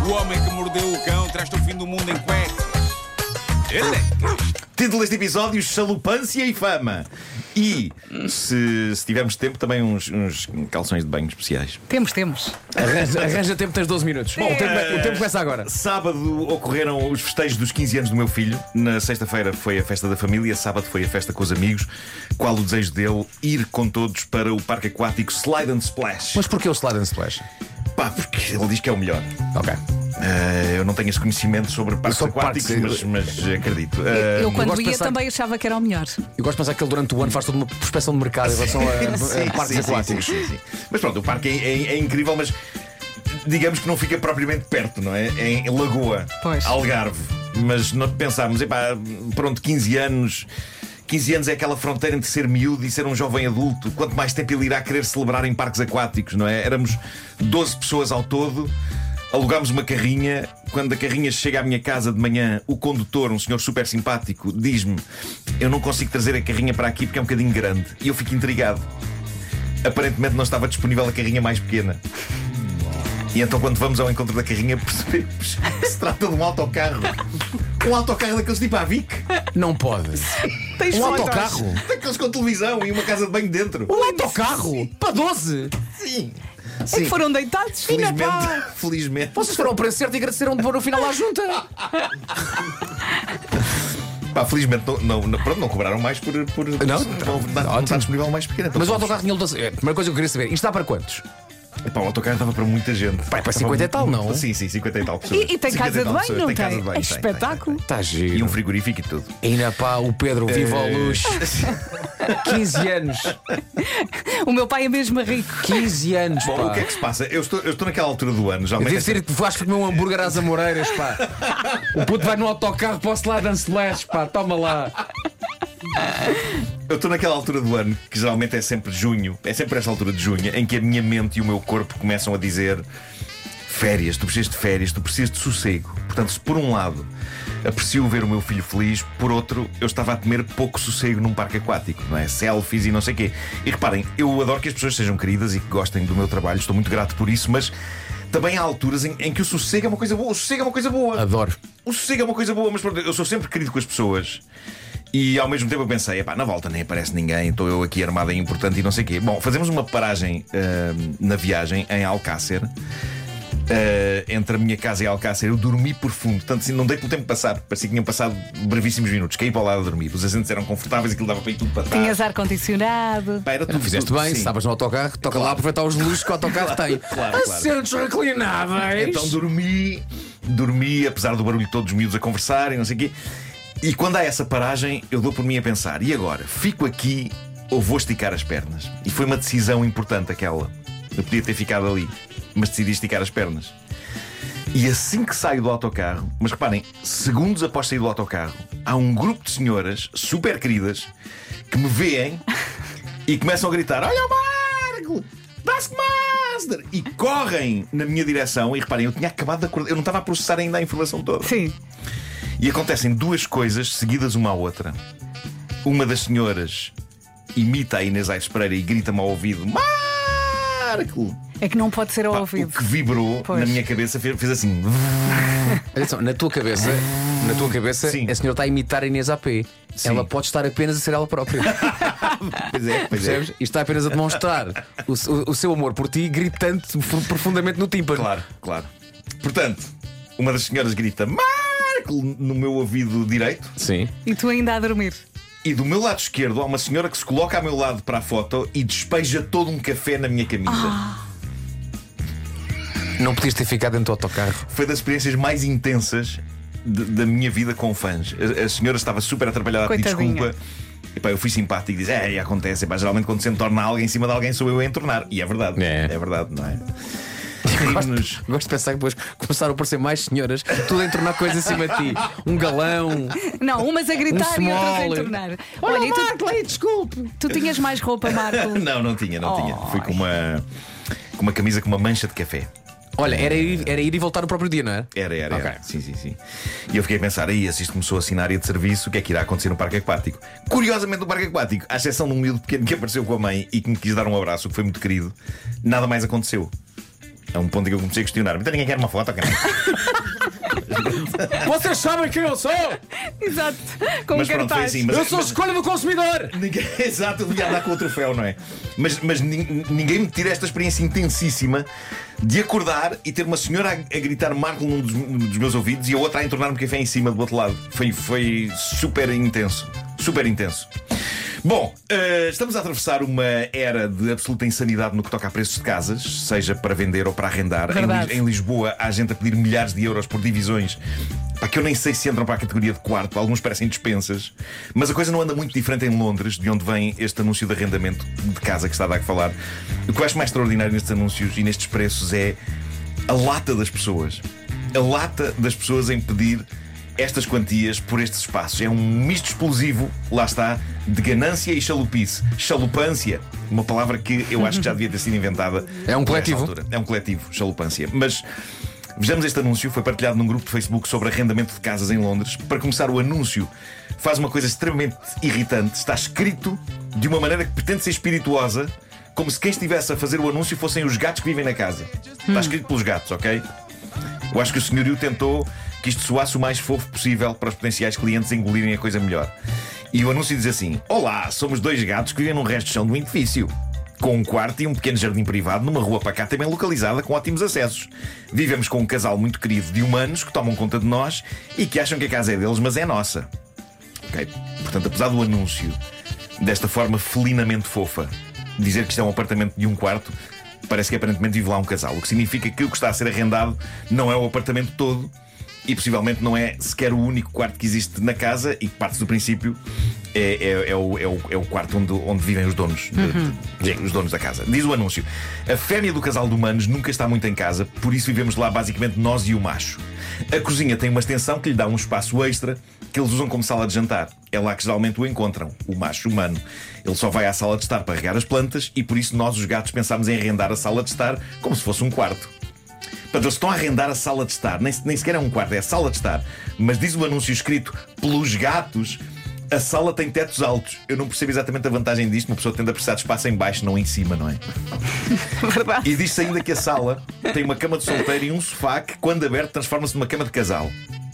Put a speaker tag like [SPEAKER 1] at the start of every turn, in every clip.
[SPEAKER 1] O homem que mordeu o cão traz-te o fim do mundo em cuecas.
[SPEAKER 2] Título deste episódio: Chalupância e Fama. E, se tivermos tempo, também uns calções de banho especiais.
[SPEAKER 3] Temos.
[SPEAKER 4] Arranja tempo, tens 12 minutos. Bom, o tempo começa agora.
[SPEAKER 2] Sábado ocorreram os festejos dos 15 anos do meu filho. Na sexta-feira foi a festa da família. Sábado foi a festa com os amigos. Qual o desejo dele? Ir com todos para o parque aquático Slide and Splash.
[SPEAKER 4] Mas porquê o Slide and Splash?
[SPEAKER 2] Pá, porque ele diz que é o melhor.
[SPEAKER 4] Ok.
[SPEAKER 2] Eu não tenho esse conhecimento sobre parques
[SPEAKER 4] Sobre
[SPEAKER 2] aquáticos,
[SPEAKER 4] parques,
[SPEAKER 2] mas acredito.
[SPEAKER 3] Eu quando
[SPEAKER 4] gosto de
[SPEAKER 3] ia
[SPEAKER 4] pensar-
[SPEAKER 3] também achava que era o melhor.
[SPEAKER 4] Eu gosto de pensar que ele durante o ano faz toda uma prospecção de mercado em relação a parques aquáticos.
[SPEAKER 2] Sim. Mas pronto, o parque é incrível, mas digamos que não fica propriamente perto, não é? É em Lagoa,
[SPEAKER 3] Pois.
[SPEAKER 2] Algarve. Mas não pensámos, pronto, 15 anos. 15 anos é aquela fronteira entre ser miúdo e ser um jovem adulto. Quanto mais tempo ele irá querer celebrar em parques aquáticos, não é? Éramos 12 pessoas ao todo. Alugámos uma carrinha. Quando a carrinha chega à minha casa de manhã, o condutor, um senhor super simpático, diz-me: eu não consigo trazer a carrinha para aqui porque é um bocadinho grande. E eu fico intrigado. Aparentemente não estava disponível a carrinha mais pequena. E então, quando vamos ao encontro da carrinha, percebemos que se trata de um autocarro. Um autocarro daqueles tipo à Vic.
[SPEAKER 4] Não pode.
[SPEAKER 3] Tens
[SPEAKER 4] Um
[SPEAKER 3] fotos?
[SPEAKER 4] autocarro?
[SPEAKER 2] Daqueles com televisão e uma casa de banho dentro.
[SPEAKER 4] Um autocarro? Para 12?
[SPEAKER 2] Sim.
[SPEAKER 3] É que foram deitados?
[SPEAKER 2] Felizmente.
[SPEAKER 4] Vocês foram ao preço certo e agradeceram de pôr no final à junta.
[SPEAKER 2] Pá, felizmente não cobraram mais por não está disponível mais pequena. Então,
[SPEAKER 4] Mas o autocarro tinha lotação. A primeira coisa que eu queria saber: isto está para quantos?
[SPEAKER 2] Pá, o autocarro estava para muita gente.
[SPEAKER 4] Pá, é para 50 e tal, não?
[SPEAKER 2] Sim, 50 e tal pessoas.
[SPEAKER 3] E tem
[SPEAKER 2] 50
[SPEAKER 3] casa de
[SPEAKER 2] tal
[SPEAKER 3] banho,
[SPEAKER 2] pessoas.
[SPEAKER 3] não
[SPEAKER 2] Tem casa
[SPEAKER 3] tem?
[SPEAKER 2] de banho,
[SPEAKER 3] É
[SPEAKER 2] tem.
[SPEAKER 3] espetáculo.
[SPEAKER 4] Está
[SPEAKER 2] E
[SPEAKER 4] giro.
[SPEAKER 2] um frigorífico e tudo.
[SPEAKER 4] Ainda pá, o Pedro, viva a luz. 15 anos.
[SPEAKER 3] O meu pai é mesmo rico.
[SPEAKER 4] 15 anos,
[SPEAKER 2] Bom,
[SPEAKER 4] pá.
[SPEAKER 2] o que é que se passa? Eu estou naquela altura do ano.
[SPEAKER 4] Eu
[SPEAKER 2] Geralmente
[SPEAKER 4] devo ser que vais comer um hambúrguer às Amoreiras, pá. O puto vai no autocarro para o Slide and Splash, pá. Toma lá.
[SPEAKER 2] eu estou naquela altura do ano que geralmente é sempre junho. É sempre essa altura de junho em que a minha mente e o meu corpo começam a dizer: férias, tu precisas de férias, tu precisas de sossego. Portanto, se por um lado aprecio ver o meu filho feliz, por outro eu estava a temer pouco sossego num parque aquático, não é? Selfies e não sei o quê. E reparem, eu adoro que as pessoas sejam queridas e que gostem do meu trabalho, estou muito grato por isso, mas também há alturas em que o sossego é uma coisa boa. O sossego é uma coisa boa.
[SPEAKER 4] Adoro.
[SPEAKER 2] O sossego é uma coisa boa, mas pronto, eu sou sempre querido com as pessoas. E ao mesmo tempo eu pensei: na volta nem aparece ninguém, estou eu aqui armado em importante e não sei o quê. Bom, fazemos uma paragem na viagem em Alcácer. Entre a minha casa e Alcácer, eu dormi profundo. Tanto assim, não dei pelo tempo passar. Parecia que tinham passado brevíssimos minutos. Caí para o lado a dormir. Os assentos eram confortáveis, aquilo dava para ir tudo para trás.
[SPEAKER 3] Tinhas ar-condicionado.
[SPEAKER 2] Pá, era tudo,
[SPEAKER 4] Não fizeste
[SPEAKER 2] tudo,
[SPEAKER 4] bem,
[SPEAKER 2] sim.
[SPEAKER 4] se estavas no autocarro, toca lá aproveitar os luxos que o autocarro tem.
[SPEAKER 2] Claro.
[SPEAKER 4] Assentos reclináveis.
[SPEAKER 2] Então dormi, apesar do barulho de todos os miúdos a conversarem, não sei o quê. E quando há essa paragem, eu dou por mim a pensar: e agora? Fico aqui ou vou esticar as pernas? E foi uma decisão importante aquela. Eu podia ter ficado ali, mas decidi esticar as pernas. E assim que saio do autocarro, mas reparem, segundos após sair do autocarro, há um grupo de senhoras super queridas que me veem e começam a gritar: olha o Marco! Taskmaster! E correm na minha direção. E reparem, eu tinha acabado de acordar, eu não estava a processar ainda a informação toda.
[SPEAKER 3] Sim.
[SPEAKER 2] E acontecem duas coisas seguidas uma à outra. Uma das senhoras imita a Inês Aires Pereira e grita-me ao ouvido: Marco!
[SPEAKER 3] É que não pode ser ao
[SPEAKER 2] Pá,
[SPEAKER 3] ouvido.
[SPEAKER 2] o que vibrou
[SPEAKER 3] Pois.
[SPEAKER 2] na minha cabeça fez assim.
[SPEAKER 4] Atenção, na tua cabeça,
[SPEAKER 2] Sim.
[SPEAKER 4] a senhora está a imitar a Inês AP.
[SPEAKER 2] Sim.
[SPEAKER 4] Ela pode estar apenas a ser ela própria.
[SPEAKER 2] Pois é.
[SPEAKER 4] Percebes? E está apenas a demonstrar o seu amor por ti, gritando profundamente no tímpano.
[SPEAKER 2] Claro. Portanto, uma das senhoras grita: Marco! No meu ouvido direito.
[SPEAKER 4] Sim.
[SPEAKER 3] E tu ainda a dormir.
[SPEAKER 2] E do meu lado esquerdo há uma senhora que se coloca ao meu lado para a foto e despeja todo um café na minha camisa.
[SPEAKER 4] Não podias ter ficado dentro do autocarro.
[SPEAKER 2] Foi das experiências mais intensas da minha vida com fãs. A senhora estava super atrapalhada a pedir
[SPEAKER 3] Coitadinha.
[SPEAKER 2] desculpa. E pá, eu fui simpático e disse: acontece. Pá, geralmente quando se entorna alguém em cima de alguém sou eu a entornar. E é verdade.
[SPEAKER 4] É.
[SPEAKER 2] É verdade, não é?
[SPEAKER 4] Gosto de pensar que depois começaram a aparecer mais senhoras, tudo a entornar coisas acima de ti. Um galão.
[SPEAKER 3] Não, umas a gritar e outras a
[SPEAKER 4] small.
[SPEAKER 3] entornar.
[SPEAKER 4] Olha,
[SPEAKER 3] e tu,
[SPEAKER 4] Marco, aí, desculpe.
[SPEAKER 3] tu tinhas mais roupa, Marco?
[SPEAKER 2] Não tinha. Fui com uma camisa com uma mancha de café.
[SPEAKER 4] Olha, era ir e voltar no próprio dia, não é?
[SPEAKER 2] Era.
[SPEAKER 4] Ok.
[SPEAKER 2] Sim. E eu fiquei a pensar: se isto começou assim na área de serviço, o que é que irá acontecer no parque aquático? Curiosamente, no parque aquático, à exceção de um miúdo pequeno que apareceu com a mãe e que me quis dar um abraço, que foi muito querido, nada mais aconteceu. A um ponto em que eu comecei a questionar: então ninguém quer uma foto, cara?
[SPEAKER 4] Vocês sabem quem eu sou?
[SPEAKER 3] Exato. Com
[SPEAKER 2] Mas pronto, foi assim.
[SPEAKER 4] Eu sou a escolha do consumidor.
[SPEAKER 2] Exato, eu devia andar com o troféu, não é? Mas ninguém me tira esta experiência intensíssima de acordar e ter uma senhora a gritar Marco num dos meus ouvidos e a outra a entornar-me café em cima do outro lado. Foi super intenso. Super intenso. Bom, estamos a atravessar uma era de absoluta insanidade no que toca a preços de casas, seja para vender ou para arrendar. Em Lisboa há gente a pedir milhares de euros por divisões que eu nem sei se entram para a categoria de quarto. Alguns parecem dispensas. Mas a coisa não anda muito diferente em Londres, de onde vem este anúncio de arrendamento de casa que está a dar a falar. O que eu acho mais extraordinário nestes anúncios e nestes preços é a lata das pessoas. A lata das pessoas em pedir estas quantias por estes espaços. É um misto explosivo, lá está, de ganância e chalupice. Chalupância, uma palavra que eu acho que já devia ter sido inventada.
[SPEAKER 4] É um coletivo.
[SPEAKER 2] É um coletivo, chalupância. Mas vejamos este anúncio, foi partilhado num grupo de Facebook sobre arrendamento de casas em Londres. Para começar, o anúncio faz uma coisa extremamente irritante. Está escrito de uma maneira que pretende ser espirituosa, como se quem estivesse a fazer o anúncio fossem os gatos que vivem na casa. Está escrito pelos gatos, ok? Eu acho que o senhorio tentou que isto soasse o mais fofo possível para os potenciais clientes engolirem a coisa melhor. E o anúncio diz assim: olá, somos dois gatos que vivem num resto de chão de um edifício, com um quarto e um pequeno jardim privado numa rua pacata bem localizada, com ótimos acessos. Vivemos com um casal muito querido de humanos que tomam conta de nós e que acham que a casa é deles, mas é nossa. Ok? Portanto, apesar do anúncio desta forma felinamente fofa dizer que isto é um apartamento de um quarto, parece que aparentemente vive lá um casal. O que significa que o que está a ser arrendado não é o apartamento todo e possivelmente não é sequer o único quarto que existe na casa, e que parte do princípio é o quarto onde vivem os donos, os donos da casa. Diz o anúncio: a fêmea do casal de humanos nunca está muito em casa, por isso vivemos lá basicamente nós e o macho. A cozinha tem uma extensão que lhe dá um espaço extra que eles usam como sala de jantar. É lá que geralmente o encontram, o macho humano. Ele só vai à sala de estar para regar as plantas e por isso nós, os gatos, pensámos em arrendar a sala de estar como se fosse um quarto. Portanto, eles estão a arrendar a sala de estar, nem sequer é um quarto, é a sala de estar. Mas diz o anúncio escrito pelos gatos: a sala tem tetos altos. Eu não percebo exatamente a vantagem disto. Uma pessoa tende a precisar de espaço em baixo, não em cima, não é?
[SPEAKER 3] Verdade.
[SPEAKER 2] E diz-se ainda que a sala tem uma cama de solteiro e um sofá que, quando aberto, transforma-se numa cama de casal.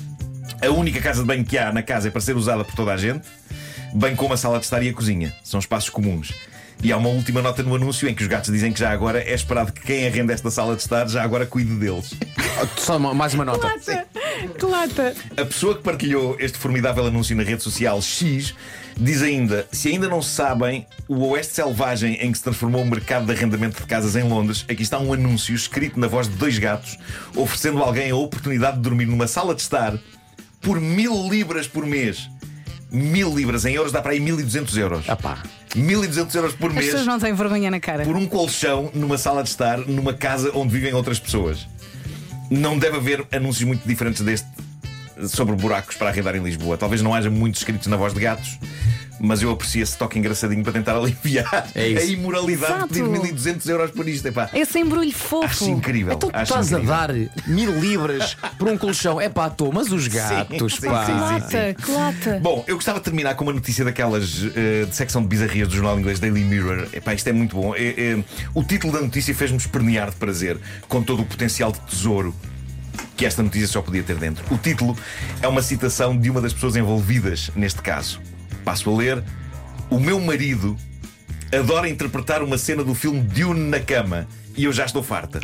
[SPEAKER 2] A única casa de banho que há na casa é para ser usada por toda a gente, bem como a sala de estar e a cozinha. São espaços comuns. E há uma última nota no anúncio em que os gatos dizem que já agora é esperado que quem arrenda esta sala de estar já agora cuide deles.
[SPEAKER 4] Só mais uma nota.
[SPEAKER 3] Que lata.
[SPEAKER 2] A pessoa que partilhou este formidável anúncio na rede social X diz ainda: se ainda não sabem o oeste selvagem em que se transformou o mercado de arrendamento de casas em Londres, aqui está um anúncio escrito na voz de dois gatos oferecendo a alguém a oportunidade de dormir numa sala de estar por 1000 libras por mês. 1000 libras em euros dá para aí 1200 euros. 1200 euros por
[SPEAKER 3] As
[SPEAKER 2] mês
[SPEAKER 3] pessoas não têm vergonha na cara.
[SPEAKER 2] por um colchão numa sala de estar, numa casa onde vivem outras pessoas. Não deve haver anúncios muito diferentes deste sobre buracos para arrendar em Lisboa. Talvez não haja muitos escritos na voz de gatos, mas eu aprecio esse toque engraçadinho para tentar aliviar a imoralidade de pedir 1200 euros por isto. Epá,
[SPEAKER 3] Esse embrulho fofo.
[SPEAKER 2] acho incrível.
[SPEAKER 4] Então tu
[SPEAKER 2] acho
[SPEAKER 4] estás
[SPEAKER 2] incrível.
[SPEAKER 4] a dar 1000 libras por um colchão. É pá, mas os gatos,
[SPEAKER 2] sim,
[SPEAKER 4] pá.
[SPEAKER 2] sim,
[SPEAKER 3] Que
[SPEAKER 2] sim.
[SPEAKER 3] lata, que lata.
[SPEAKER 2] Bom, eu gostava de terminar com uma notícia daquelas de secção de bizarrias do jornal inglês Daily Mirror. Epá, isto é muito bom. O título da notícia fez-me espernear de prazer com todo o potencial de tesouro que esta notícia só podia ter dentro. O título é uma citação de uma das pessoas envolvidas neste caso. Passo a ler: o meu marido adora interpretar uma cena do filme Dune na cama e eu já estou farta.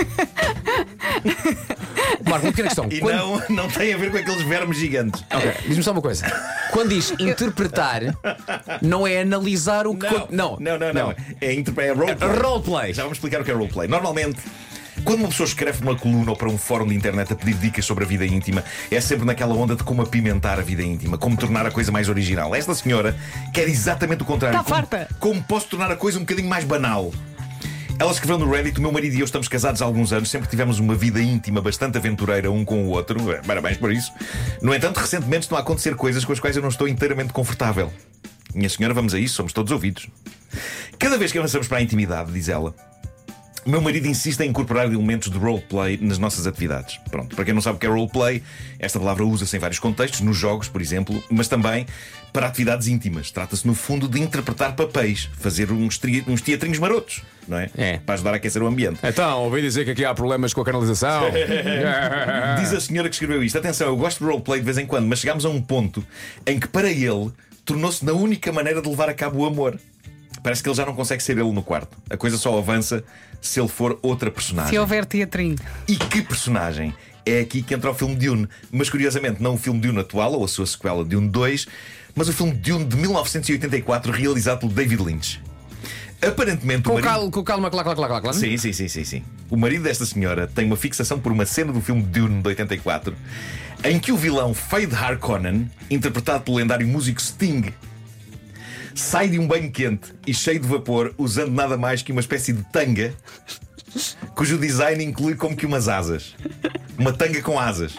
[SPEAKER 4] Marco, uma pequena questão.
[SPEAKER 2] E não tem a ver com aqueles vermes gigantes.
[SPEAKER 4] Ok, diz-me só uma coisa. Quando diz interpretar, não é analisar o que.
[SPEAKER 2] Não. É roleplay.
[SPEAKER 4] Roleplay.
[SPEAKER 2] Já vamos explicar o que é roleplay. Normalmente, quando uma pessoa escreve uma coluna ou para um fórum de internet a pedir dicas sobre a vida íntima, é sempre naquela onda de como apimentar a vida íntima, como tornar a coisa mais original. Esta senhora quer exatamente o contrário.
[SPEAKER 3] Está farta.
[SPEAKER 2] Como posso tornar a coisa um bocadinho mais banal? Ela escreveu no Reddit: o meu marido e eu estamos casados há alguns anos, sempre tivemos uma vida íntima bastante aventureira um com o outro. Parabéns por isso. No entanto, recentemente estão a acontecer coisas com as quais eu não estou inteiramente confortável. Minha senhora, vamos a isso, somos todos ouvidos. Cada vez que avançamos para a intimidade, diz ela, O meu marido insiste em incorporar elementos de roleplay nas nossas atividades. Pronto, para quem não sabe o que é roleplay, esta palavra usa-se em vários contextos, nos jogos, por exemplo, mas também para atividades íntimas. Trata-se, no fundo, de interpretar papéis, fazer uns teatrinhos marotos, não é? Para ajudar a aquecer o ambiente.
[SPEAKER 5] Então, ouvi dizer que aqui há problemas com a canalização.
[SPEAKER 2] Diz a senhora que escreveu isto. Atenção, eu gosto de roleplay de vez em quando, mas chegámos a um ponto em que, para ele, tornou-se na única maneira de levar a cabo o amor. Parece que ele já não consegue ser ele no quarto. A coisa só avança se ele for outra personagem.
[SPEAKER 3] Se houver teatrinho.
[SPEAKER 2] E que personagem? É aqui que entra o filme Dune. Mas curiosamente não o filme Dune atual ou a sua sequela Dune 2, mas o filme Dune de 1984, realizado pelo David Lynch. Aparentemente
[SPEAKER 4] Com calma, claro.
[SPEAKER 2] Sim. O marido desta senhora tem uma fixação por uma cena do filme Dune de 84, em que o vilão Fade Harkonnen, interpretado pelo lendário músico Sting, sai de um banho quente e cheio de vapor, usando nada mais que uma espécie de tanga, cujo design inclui como que umas asas. Uma tanga com asas.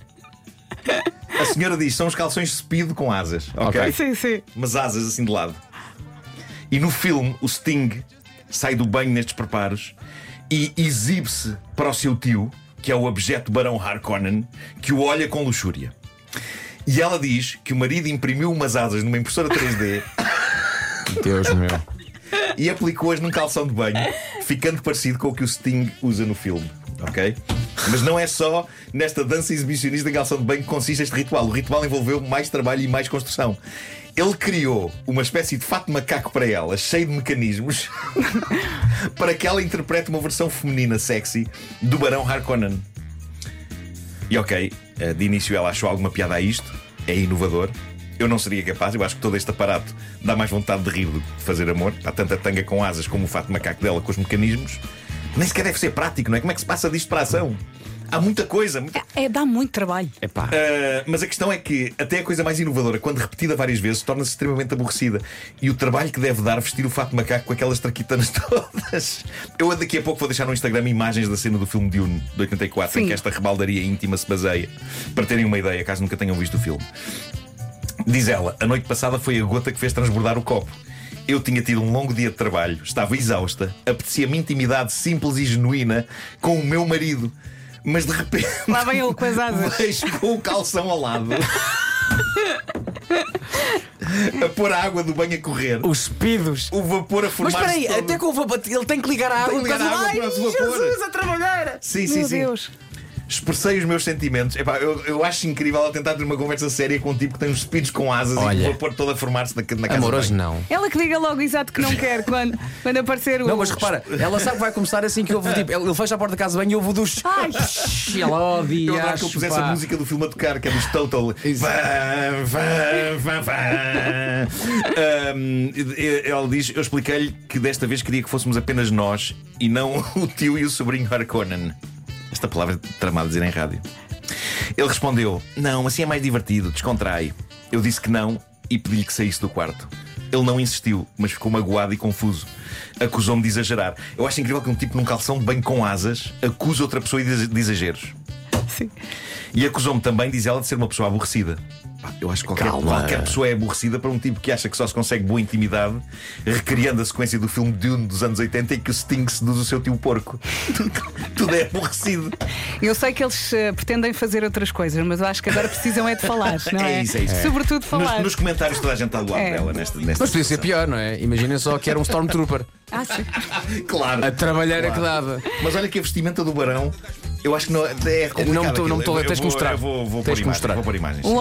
[SPEAKER 2] A senhora diz: são os calções Speedo com asas, ok?
[SPEAKER 3] Sim.
[SPEAKER 2] Umas asas assim de lado. E no filme o Sting sai do banho nestes preparos e exibe-se para o seu tio, que é o abjeto Barão Harkonnen, que o olha com luxúria. E ela diz que o marido imprimiu umas asas numa impressora 3D
[SPEAKER 5] Deus meu.
[SPEAKER 2] e aplicou-as num calção de banho, ficando parecido com o que o Sting usa no filme, ok? Mas não é só nesta dança exibicionista em calção de banho que consiste este ritual. O ritual envolveu mais trabalho e mais construção. Ele criou uma espécie de fato de macaco para ela, cheio de mecanismos, para que ela interprete uma versão feminina sexy do Barão Harkonnen. E ok, de início ela achou alguma piada a isto, é inovador. Eu não seria capaz, eu acho que todo este aparato dá mais vontade de rir do que de fazer amor. Há tanta tanga com asas como o fato de macaco dela com os mecanismos. Nem sequer deve ser prático, não é? Como é que se passa disto para a ação? Há muita coisa.
[SPEAKER 3] Dá muito trabalho.
[SPEAKER 2] Mas a questão é que até a coisa mais inovadora, quando repetida várias vezes, torna-se extremamente aborrecida. E o trabalho que deve dar vestir o fato de macaco com aquelas traquitanas todas. Eu daqui a pouco vou deixar no Instagram imagens da cena do filme Dune de 84, em que esta rebaldaria íntima se baseia, para terem uma ideia, caso nunca tenham visto o filme. Diz ela: a noite passada foi a gota que fez transbordar o copo. Eu tinha tido um longo dia de trabalho, estava exausta, apetecia-me intimidade simples e genuína com o meu marido. Mas de repente
[SPEAKER 3] Lá vem ele com as asas,
[SPEAKER 2] vejo com o calção ao lado a pôr a água do banho a correr,
[SPEAKER 4] Os speedos.
[SPEAKER 2] o vapor a
[SPEAKER 4] Mas
[SPEAKER 2] formar-se
[SPEAKER 4] espera aí,
[SPEAKER 2] todo.
[SPEAKER 4] até com o vapor, ele tem que ligar a água.
[SPEAKER 2] Tem que ligar a água para o vapor.
[SPEAKER 4] Jesus, a trabalhar.
[SPEAKER 2] Sim.
[SPEAKER 3] Meu Deus.
[SPEAKER 2] Expressei os meus sentimentos. Epá, eu acho incrível ela tentar ter uma conversa séria com um tipo que tem uns speeds com asas e
[SPEAKER 4] Olha.
[SPEAKER 2] o vapor todo a formar-se na casa
[SPEAKER 4] Amor,
[SPEAKER 2] de
[SPEAKER 4] hoje
[SPEAKER 2] banho.
[SPEAKER 4] não.
[SPEAKER 3] Ela que diga logo exato que não quer quando aparecer o.
[SPEAKER 4] Não, mas repara, ela sabe que vai começar assim que ouve, tipo, ele fecha a porta da casa de banho e ouve o duche.
[SPEAKER 3] Ai,
[SPEAKER 4] E ela odia.
[SPEAKER 2] Eu adoro que eu pusesse a música do filme a tocar, que é dos Total. Ela diz: eu expliquei-lhe que desta vez queria que fôssemos apenas nós e não o tio e o sobrinho Harkonnen. Esta palavra é tramada a dizer em rádio. Ele respondeu: não, assim é mais divertido, descontrai. Eu disse que não e pedi-lhe que saísse do quarto. Ele não insistiu, mas ficou magoado e confuso. Acusou-me de exagerar. Eu acho incrível que um tipo num calção de banho com asas acusa outra pessoa de exageros.
[SPEAKER 3] sim.
[SPEAKER 2] E acusou-me também, diz ela, de ser uma pessoa aborrecida. Pá, eu acho que qualquer pessoa é aborrecida para um tipo que acha que só se consegue boa intimidade recriando a sequência do filme Dune dos anos 80 em que o Sting seduz o seu tio porco. Tudo é aborrecido.
[SPEAKER 3] Eu sei que eles pretendem fazer outras coisas, mas eu acho que agora precisam é de falar, não é?
[SPEAKER 2] É isso.
[SPEAKER 3] Sobretudo falar.
[SPEAKER 2] Nos comentários toda a gente está do lado
[SPEAKER 3] É.
[SPEAKER 2] dela nesta
[SPEAKER 4] Mas podia ser pior, não é? Imaginem só que era um Stormtrooper.
[SPEAKER 3] Ah, sim.
[SPEAKER 2] Claro.
[SPEAKER 4] A trabalheira que dava.
[SPEAKER 2] Mas olha que a vestimenta do Barão, eu acho que não é complicado.
[SPEAKER 4] Não me estou-
[SPEAKER 2] aquilo.
[SPEAKER 4] tens que mostrar.
[SPEAKER 2] Vou
[SPEAKER 4] Tens que
[SPEAKER 2] pôr
[SPEAKER 4] mostrar.
[SPEAKER 2] imagens.